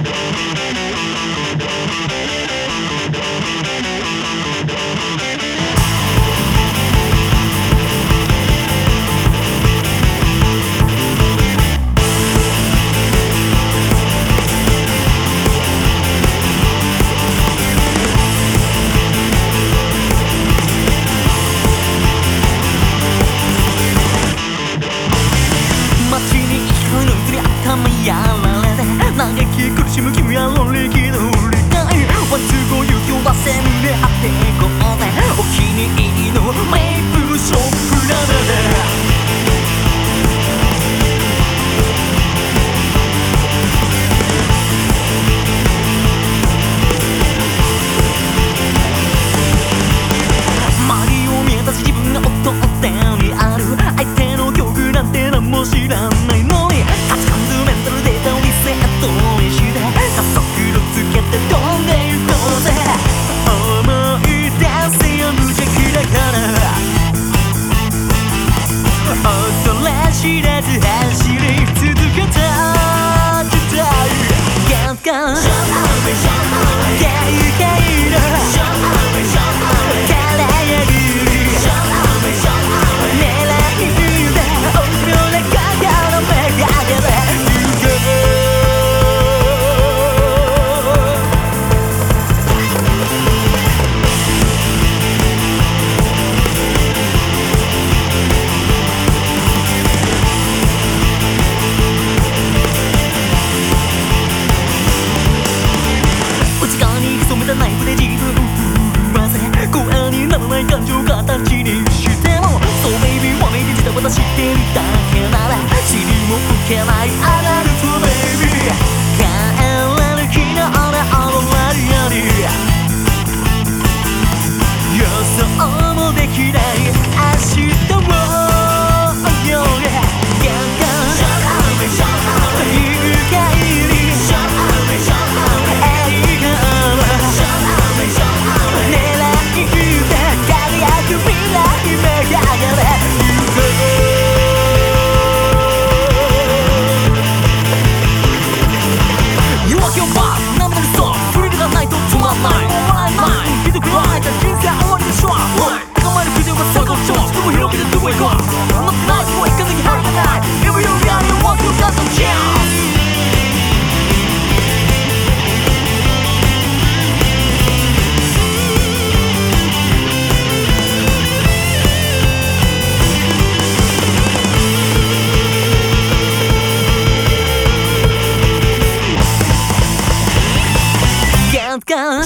やられて嘆き苦しむ君は乗り切りたいワンツーゴー勇気を出せ胸張っていこうぜお気に入りのメイプルショップなので周りを見渡し自分が劣ってにある相手の境遇なんて何も知らないのに価値観とメンタルデータをリセットにして加速度つけて飛んでいこうぜ思い出せよ無邪気だから恐れ知らず走り続けた時代ガンガン軽快なナイフで自分を振らせ声にならない感情を形にしても So baby は明示した私知ってるだけなら尻も拭けない上がると baby 帰れる日の俺を終わるより予想もできない明日を泳げガンガン愉快にGone.